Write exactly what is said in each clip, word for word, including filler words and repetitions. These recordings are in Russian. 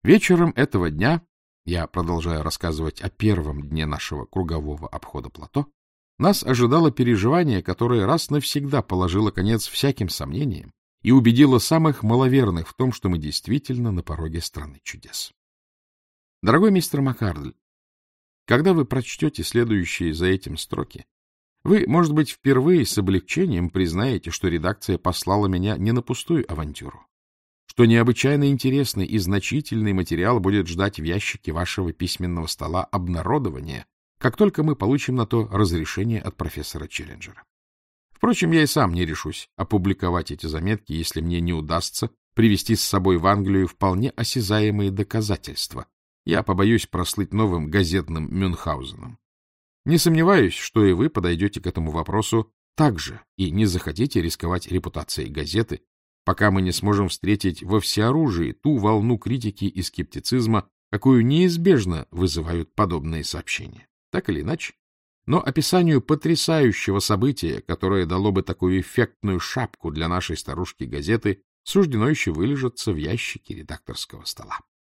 Вечером этого дня, я продолжаю рассказывать о первом дне нашего кругового обхода плато, нас ожидало переживание, которое раз навсегда положило конец всяким сомнениям и убедило самых маловерных в том, что мы действительно на пороге страны чудес. Дорогой мистер Маккардль, когда вы прочтете следующие за этим строки, вы, может быть, впервые с облегчением признаете, что редакция послала меня не на пустую авантюру, что необычайно интересный и значительный материал будет ждать в ящике вашего письменного стола обнародования, как только мы получим на то разрешение от профессора Челленджера. Впрочем, я и сам не решусь опубликовать эти заметки, если мне не удастся привезти с собой в Англию вполне осязаемые доказательства. Я побоюсь прослыть новым газетным Мюнхгаузеном. Не сомневаюсь, что и вы подойдете к этому вопросу так же и не захотите рисковать репутацией газеты, пока мы не сможем встретить во всеоружии ту волну критики и скептицизма, какую неизбежно вызывают подобные сообщения. Так или иначе, но описанию потрясающего события, которое дало бы такую эффектную шапку для нашей старушки-газеты, суждено еще вылежаться в ящике редакторского стола.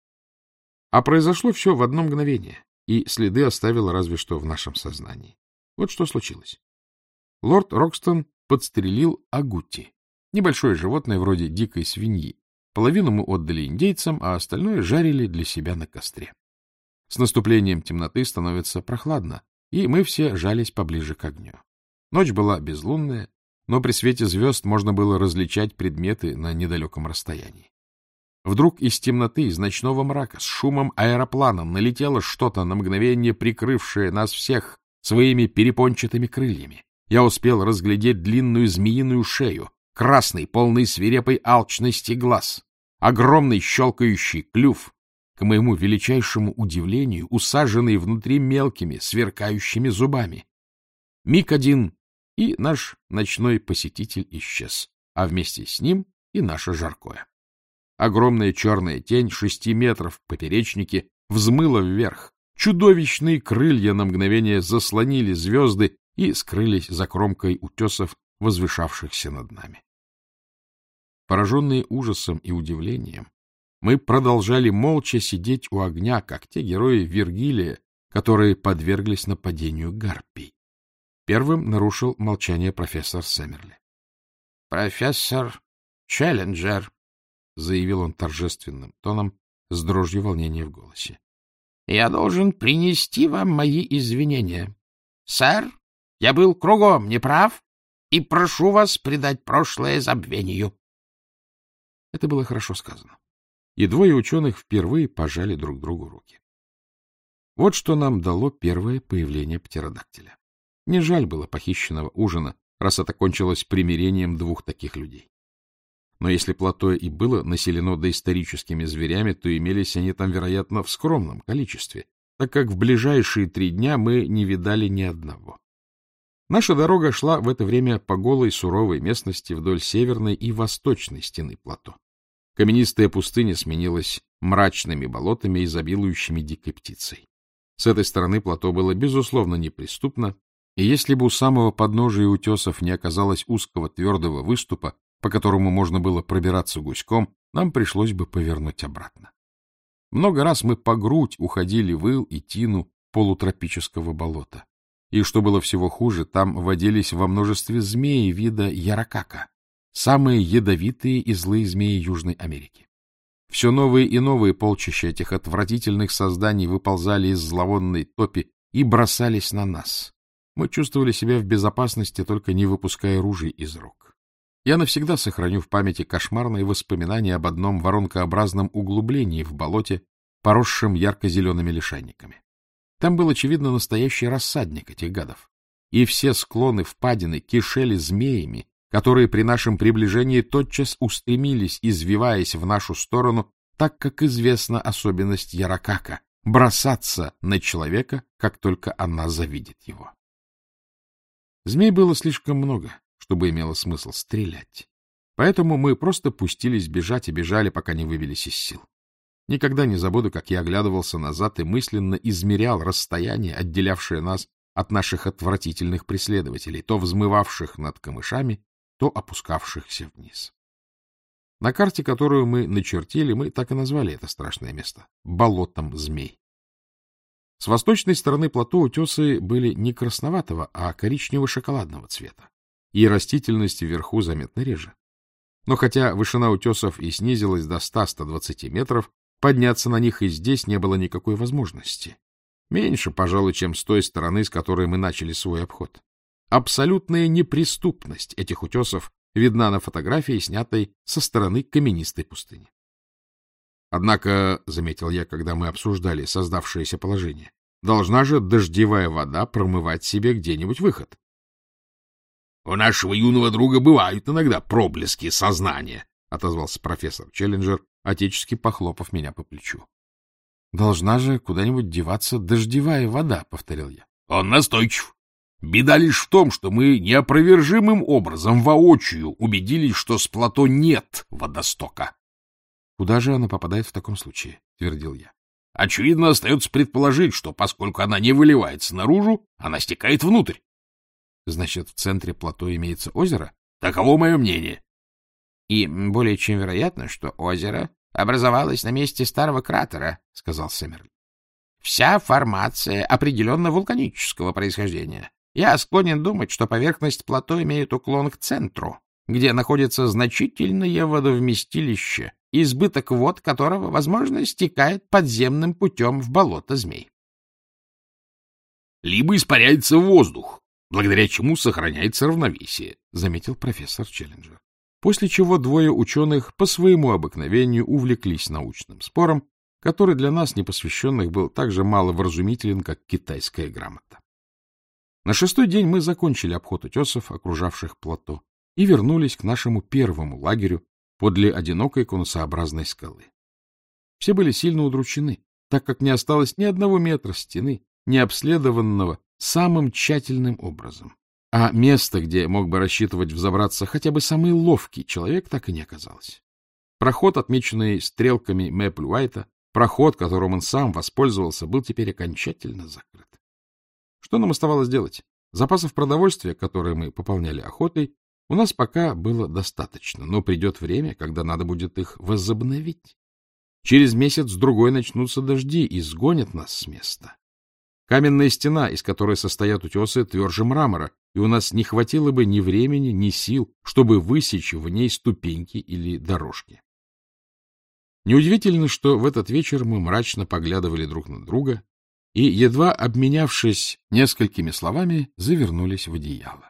А произошло все в одно мгновение, и следы оставило разве что в нашем сознании. Вот что случилось. Лорд Рокстон подстрелил агути, небольшое животное вроде дикой свиньи. Половину мы отдали индейцам, а остальное жарили для себя на костре. С наступлением темноты становится прохладно, и мы все жались поближе к огню. Ночь была безлунная, но при свете звезд можно было различать предметы на недалеком расстоянии. Вдруг из темноты, из ночного мрака, с шумом аэроплана налетело что-то на мгновение, прикрывшее нас всех своими перепончатыми крыльями. Я успел разглядеть длинную змеиную шею, красный, полный свирепой алчности глаз, огромный щелкающий клюв, к моему величайшему удивлению, усаженный внутри мелкими, сверкающими зубами. Миг один, и наш ночной посетитель исчез, а вместе с ним и наше жаркое. Огромная черная тень шести метров в поперечнике взмыла вверх. Чудовищные крылья на мгновение заслонили звезды и скрылись за кромкой утесов, возвышавшихся над нами. Пораженные ужасом и удивлением, мы продолжали молча сидеть у огня, как те герои Вергилия, которые подверглись нападению гарпий. Первым нарушил молчание профессор Сэммерли. — Профессор Челленджер, — заявил он торжественным тоном, с дрожью волнения в голосе. — Я должен принести вам мои извинения. Сэр, я был кругом неправ, и прошу вас предать прошлое забвению. Это было хорошо сказано, и двое ученых впервые пожали друг другу руки. Вот что нам дало первое появление птеродактиля. Не жаль было похищенного ужина, раз это кончилось примирением двух таких людей. Но если плато и было населено доисторическими зверями, то имелись они там, вероятно, в скромном количестве, так как в ближайшие три дня мы не видали ни одного. Наша дорога шла в это время по голой суровой местности вдоль северной и восточной стены плато. Каменистая пустыня сменилась мрачными болотами, изобилующими дикой птицей. С этой стороны плато было, безусловно, неприступно, и если бы у самого подножия утесов не оказалось узкого твердого выступа, по которому можно было пробираться гуськом, нам пришлось бы повернуть обратно. Много раз мы по грудь уходили в ил и тину полутропического болота. И, что было всего хуже, там водились во множестве змеи вида яракака, самые ядовитые и злые змеи Южной Америки. Все новые и новые полчища этих отвратительных созданий выползали из зловонной топи и бросались на нас. Мы чувствовали себя в безопасности, только не выпуская ружей из рук. Я навсегда сохраню в памяти кошмарные воспоминания об одном воронкообразном углублении в болоте, поросшем ярко-зелеными лишайниками. Там был, очевидно, настоящий рассадник этих гадов, и все склоны впадины кишели змеями, которые при нашем приближении тотчас устремились, извиваясь в нашу сторону, так как известна особенность яракака — бросаться на человека, как только она завидит его. Змей было слишком много, чтобы имело смысл стрелять. Поэтому мы просто пустились бежать и бежали, пока не выбились из сил. Никогда не забуду, как я оглядывался назад и мысленно измерял расстояние, отделявшее нас от наших отвратительных преследователей, то взмывавших над камышами, то опускавшихся вниз. На карте, которую мы начертили, мы так и назвали это страшное место — болотом змей. С восточной стороны плато утесы были не красноватого, а коричнево-шоколадного цвета, и растительность вверху заметно реже. Но хотя вышина утесов и снизилась до ста — ста двадцати метров, подняться на них и здесь не было никакой возможности. Меньше, пожалуй, чем с той стороны, с которой мы начали свой обход. Абсолютная неприступность этих утесов видна на фотографии, снятой со стороны каменистой пустыни. Однако, — заметил я, когда мы обсуждали создавшееся положение, — должна же дождевая вода промывать себе где-нибудь выход. — У нашего юного друга бывают иногда проблески сознания, — отозвался профессор Челленджер, отечески похлопав меня по плечу. — Должна же куда-нибудь деваться дождевая вода, — повторил я. — Он настойчив. Беда лишь в том, что мы неопровержимым образом воочию убедились, что с плато нет водостока. — Куда же она попадает в таком случае? — твердил я. — Очевидно, остается предположить, что поскольку она не выливается наружу, она стекает внутрь. — Значит, в центре плато имеется озеро? — Таково мое мнение. — И более чем вероятно, что озеро образовалось на месте старого кратера, — сказал Сэмерли. — Вся формация определенно вулканического происхождения. Я склонен думать, что поверхность плато имеет уклон к центру, где находится значительное водовместилище, избыток вод которого, возможно, стекает подземным путем в болото змей. — Либо испаряется в воздух, благодаря чему сохраняется равновесие, — заметил профессор Челленджер. После чего двое ученых по своему обыкновению увлеклись научным спором, который для нас, непосвященных, был так же маловразумителен, как китайская грамота. На шестой день мы закончили обход утесов, окружавших плато, и вернулись к нашему первому лагерю подле одинокой конусообразной скалы. Все были сильно удручены, так как не осталось ни одного метра стены, не обследованного самым тщательным образом. А место, где мог бы рассчитывать взобраться хотя бы самый ловкий человек, так и не оказалось. Проход, отмеченный стрелками Мэпл Уайта, проход, которым он сам воспользовался, был теперь окончательно закрыт. Что нам оставалось делать? Запасов продовольствия, которые мы пополняли охотой, у нас пока было достаточно, но придет время, когда надо будет их возобновить. Через месяц-другой начнутся дожди и сгонят нас с места. Каменная стена, из которой состоят утесы, тверже мрамора, и у нас не хватило бы ни времени, ни сил, чтобы высечь в ней ступеньки или дорожки. Неудивительно, что в этот вечер мы мрачно поглядывали друг на друга и, едва обменявшись несколькими словами, завернулись в одеяло.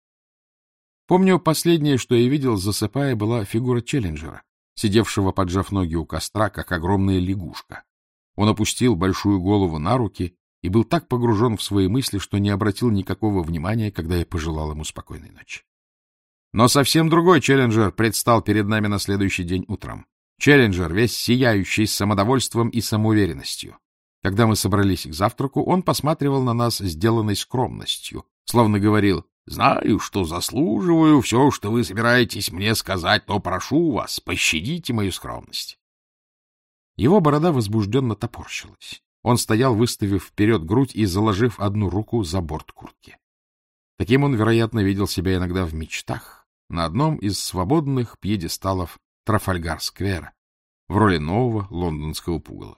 Помню, последнее, что я видел, засыпая, была фигура Челленджера, сидевшего, поджав ноги у костра, как огромная лягушка. Он опустил большую голову на руки и был так погружен в свои мысли, что не обратил никакого внимания, когда я пожелал ему спокойной ночи. Но совсем другой Челленджер предстал перед нами на следующий день утром. Челленджер, весь сияющий самодовольством и самоуверенностью. Когда мы собрались к завтраку, он посматривал на нас сделанной скромностью, словно говорил: «Знаю, что заслуживаю все, что вы собираетесь мне сказать, но прошу вас, пощадите мою скромность». Его борода возбужденно топорщилась. Он стоял, выставив вперед грудь и заложив одну руку за борт куртки. Таким он, вероятно, видел себя иногда в мечтах на одном из свободных пьедесталов Трафальгар-сквера в роли нового лондонского пугала.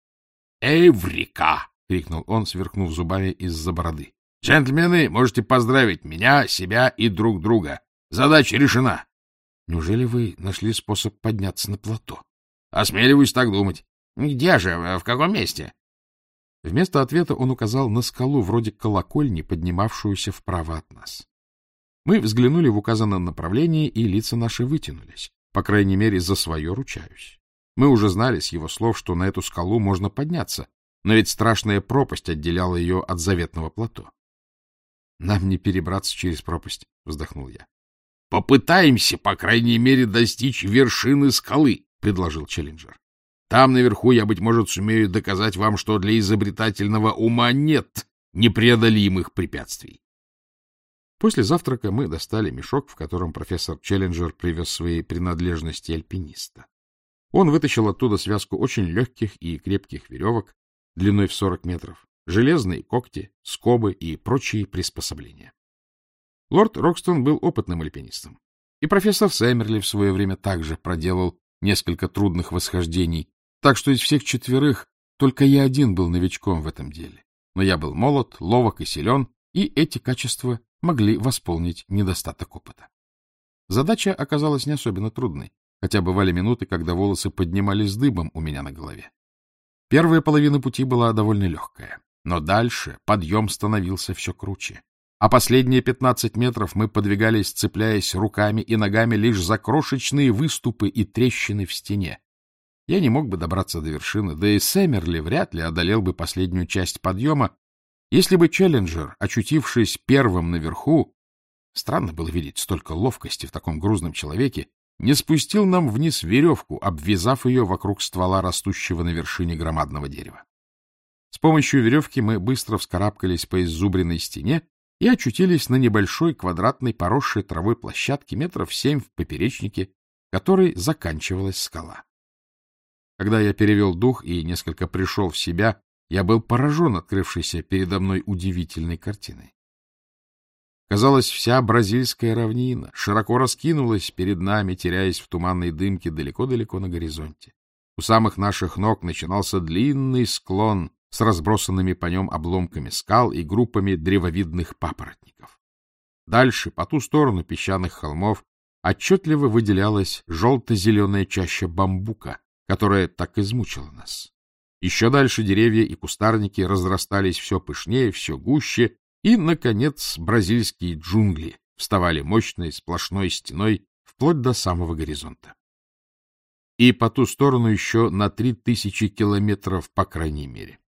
«Эврика!» — крикнул он, сверкнув зубами из-за бороды. «Джентльмены, можете поздравить меня, себя и друг друга. Задача решена». «Неужели вы нашли способ подняться на плато?» «Осмеливаюсь так думать». «Где же? В каком месте?» Вместо ответа он указал на скалу вроде колокольни, поднимавшуюся вправо от нас. Мы взглянули в указанном направлении, и лица наши вытянулись. По крайней мере, за свое ручаюсь. Мы уже знали с его слов, что на эту скалу можно подняться, но ведь страшная пропасть отделяла ее от заветного плато. — Нам не перебраться через пропасть, — вздохнул я. — Попытаемся, по крайней мере, достичь вершины скалы, — предложил Челленджер. — Там наверху я, быть может, сумею доказать вам, что для изобретательного ума нет непреодолимых препятствий. После завтрака мы достали мешок, в котором профессор Челленджер привез свои принадлежности альпиниста. Он вытащил оттуда связку очень легких и крепких веревок длиной в сорок метров, железные когти, скобы и прочие приспособления. Лорд Рокстон был опытным альпинистом. И профессор Сэммерли в свое время также проделал несколько трудных восхождений, так что из всех четверых только я один был новичком в этом деле. Но я был молод, ловок и силен, и эти качества могли восполнить недостаток опыта. Задача оказалась не особенно трудной, хотя бывали минуты, когда волосы поднимались дыбом у меня на голове. Первая половина пути была довольно легкая, но дальше подъем становился все круче. А последние пятнадцать метров мы подвигались, цепляясь руками и ногами лишь за крошечные выступы и трещины в стене. Я не мог бы добраться до вершины, да и Сэммерли вряд ли одолел бы последнюю часть подъема, если бы Челленджер, очутившись первым наверху, странно было видеть столько ловкости в таком грузном человеке, не спустил нам вниз веревку, обвязав ее вокруг ствола растущего на вершине громадного дерева. С помощью веревки мы быстро вскарабкались по иззубренной стене и очутились на небольшой квадратной поросшей травой площадке метров семь в поперечнике, которой заканчивалась скала. Когда я перевел дух и несколько пришел в себя, я был поражен открывшейся передо мной удивительной картиной. Казалось, вся бразильская равнина широко раскинулась перед нами, теряясь в туманной дымке далеко-далеко на горизонте. У самых наших ног начинался длинный склон с разбросанными по нем обломками скал и группами древовидных папоротников. Дальше, по ту сторону песчаных холмов, отчетливо выделялась желто-зеленая чаща бамбука, которая так измучила нас. Еще дальше деревья и кустарники разрастались все пышнее, все гуще, и, наконец, бразильские джунгли вставали мощной сплошной стеной вплоть до самого горизонта. И по ту сторону еще на три тысячи километров, по крайней мере.